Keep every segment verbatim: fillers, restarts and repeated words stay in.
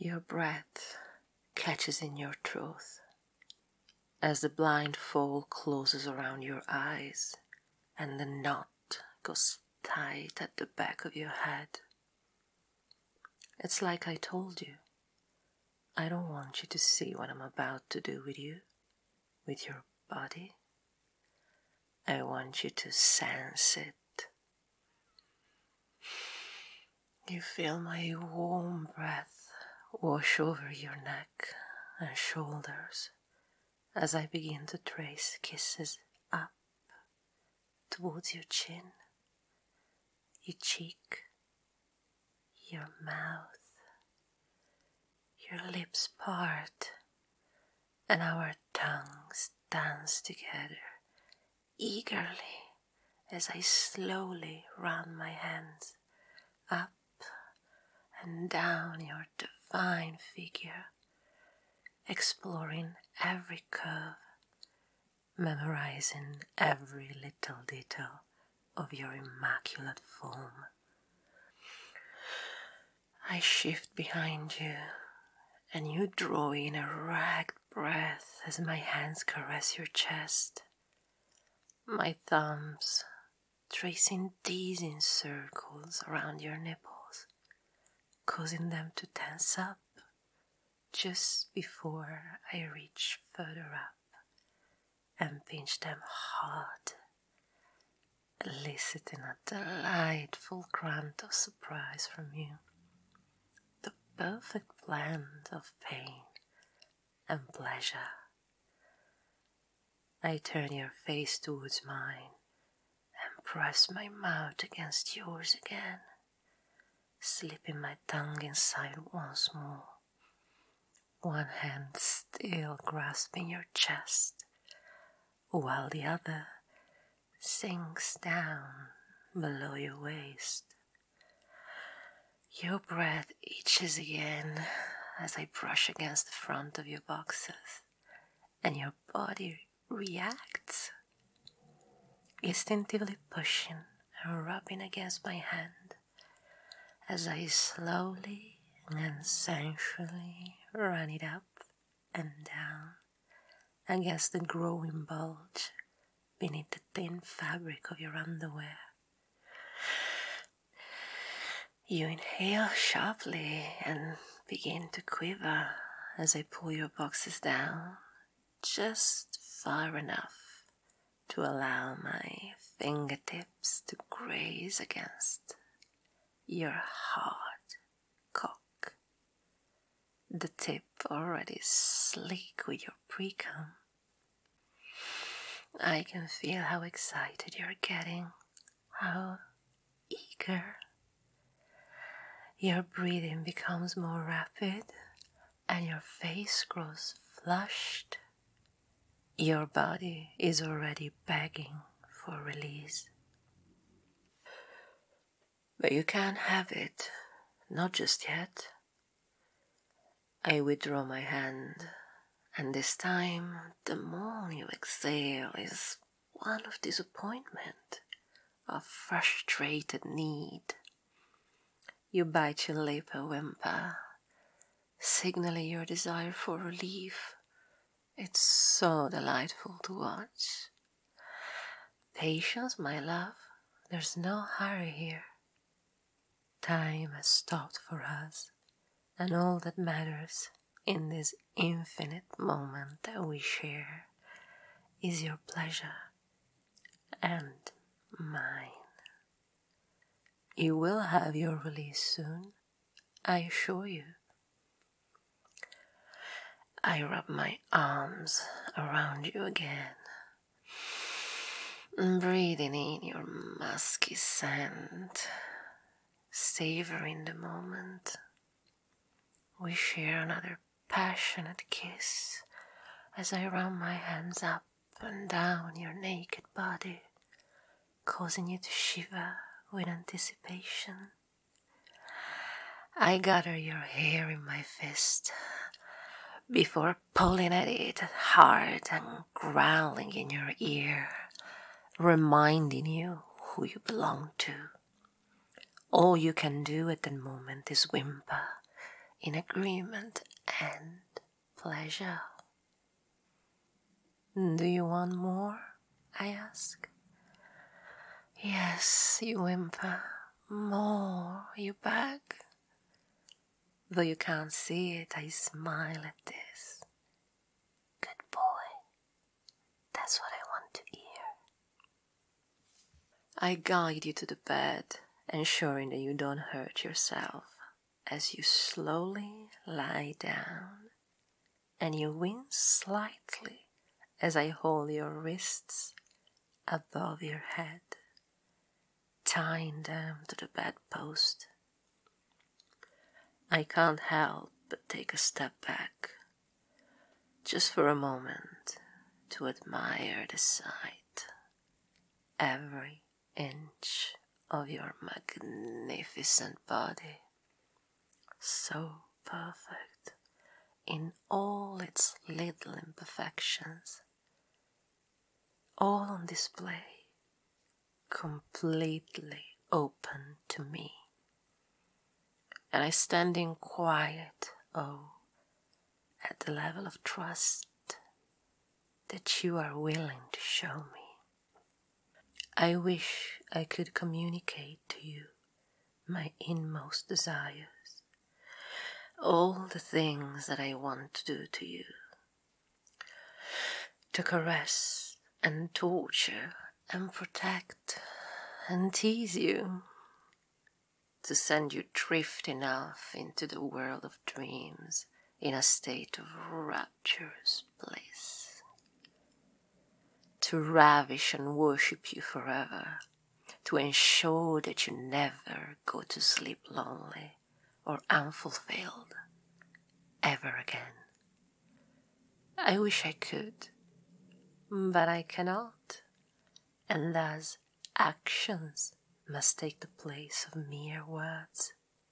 Your breath catches in your throat as the blindfold closes around your eyes and the knot goes tight at the back of your head. It's like I told you. I don't want you to see what I'm about to do with you, with your body. I want you to sense it. You feel my warm breath wash over your neck and shoulders as I begin to trace kisses up towards your chin, your cheek, your mouth. Your lips part and our tongues dance together eagerly as I slowly run my hands up and down your divine figure, exploring every curve, memorizing every little detail of your immaculate form. I shift behind you, and you draw in a ragged breath as my hands caress your chest, my thumbs tracing dizzying circles around your nipples, causing them to tense up just before I reach further up and pinch them hard, eliciting a delightful grunt of surprise from you. The perfect blend of pain and pleasure. I turn your face towards mine and press my mouth against yours again, slipping my tongue inside once more, one hand still grasping your chest, while the other sinks down below your waist. Your breath itches again as I brush against the front of your boxers, and your body reacts, instinctively pushing and rubbing against my hand as I slowly and sensually run it up and down against the growing bulge beneath the thin fabric of your underwear. You inhale sharply and begin to quiver as I pull your boxes down just far enough to allow my fingertips to graze against your hard cock, the tip already sleek with your pre-cum. I can feel how excited you're getting, how eager. Your breathing becomes more rapid and your face grows flushed. Your body is already begging for release. But you can't have it, not just yet. I withdraw my hand, and this time the moan you exhale is one of disappointment, of frustrated need. You bite your lip and whimper, signaling your desire for relief. It's so delightful to watch. Patience, my love, there's no hurry here. Time has stopped for us, and all that matters in this infinite moment that we share is your pleasure and mine. You will have your release soon, I assure you. I rub my arms around you again, breathing in your musky scent, savoring the moment. We share another passionate kiss as I run my hands up and down your naked body, causing you to shiver with anticipation. I gather your hair in my fist before pulling at it hard and growling in your ear, reminding you who you belong to. All you can do at the moment is whimper, in agreement and pleasure. Do you want more? I ask. Yes, you whimper. More, you beg. Though you can't see it, I smile at this. Good boy. That's what I want to hear. I guide you to the bed, ensuring that you don't hurt yourself as you slowly lie down, and you wince slightly as I hold your wrists above your head, tying them to the bedpost. I can't help but take a step back, just for a moment, to admire the sight. Every inch of your magnificent body, so perfect in all its little imperfections, all on display, completely open to me. And I stand in quiet awe at the level of trust that you are willing to show me. I wish I could communicate to you my inmost desires, all the things that I want to do to you, to caress and torture and protect and tease you, to send you drifting off into the world of dreams in a state of rapturous bliss, to ravish and worship you forever, to ensure that you never go to sleep lonely or unfulfilled ever again. I wish I could, but I cannot, and thus actions must take the place of mere words.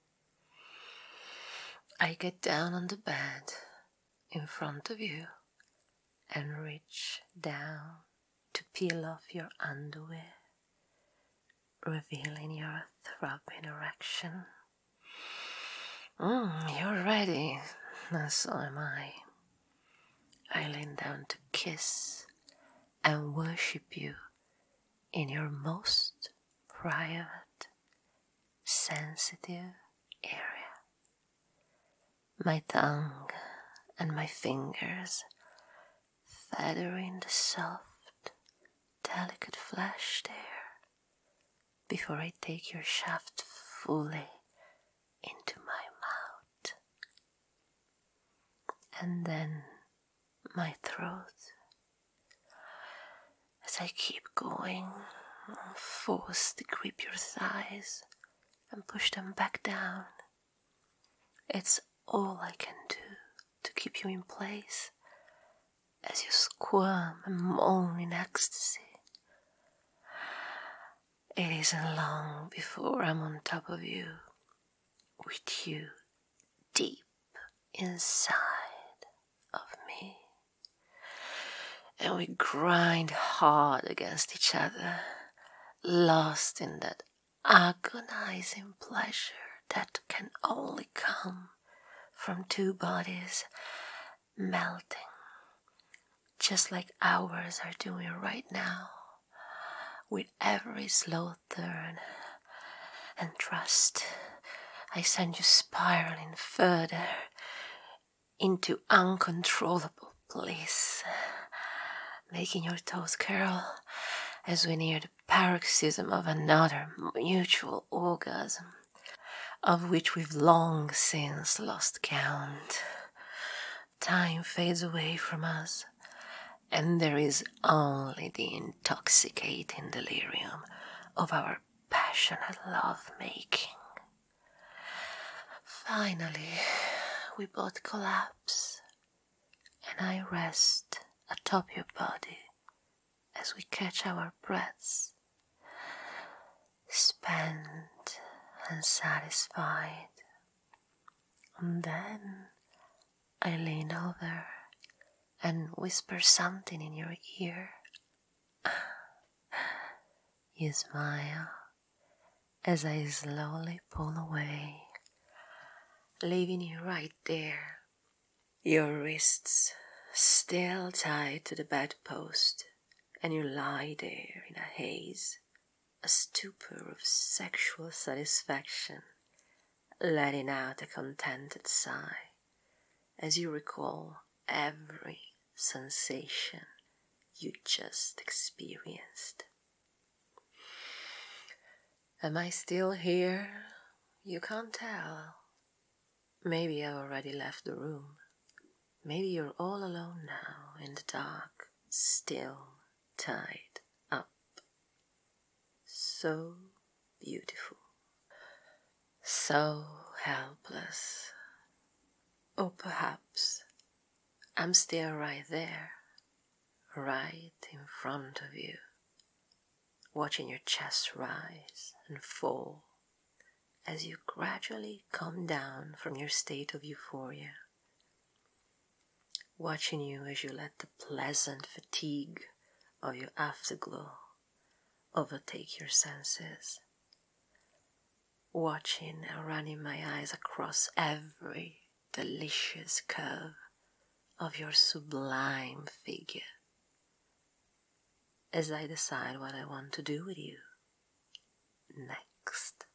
I get down on the bed in front of you and reach down to peel off your underwear, revealing your throbbing erection. Mm, you're ready, and so am I. I lean down to kiss and worship you in your most private, sensitive area. My tongue and my fingers feathering the soft, delicate flesh there before I take your shaft fully into my mouth. And then my throat, as I keep going, force to grip your thighs and push them back down. It's all I can do to keep you in place as you squirm and moan in ecstasy. It isn't long before I'm on top of you, with you deep inside of me, and we grind hard against each other, lost in that agonizing pleasure that can only come from two bodies melting, just like ours are doing right now, with every slow turn and thrust. I send you spiraling further into uncontrollable bliss, making your toes curl as we near the paroxysm of another mutual orgasm, of which we've long since lost count. Time fades away from us, and there is only the intoxicating delirium of our passionate love-making. Finally, we both collapse, and I rest atop your body as we catch our breaths, spent and satisfied. And then I lean over and whisper something in your ear. You smile as I slowly pull away, leaving you right there, your wrists still tied to the bedpost, and you lie there in a haze, a stupor of sexual satisfaction, letting out a contented sigh as you recall every sensation you just experienced. Am I still here? You can't tell. Maybe I already left the room. Maybe you're all alone now in the dark, still tied up. So beautiful. So helpless. Or perhaps I'm still right there, right in front of you, watching your chest rise and fall as you gradually come down from your state of euphoria, watching you as you let the pleasant fatigue of your afterglow overtake your senses, watching and running my eyes across every delicious curve of your sublime figure as I decide what I want to do with you next.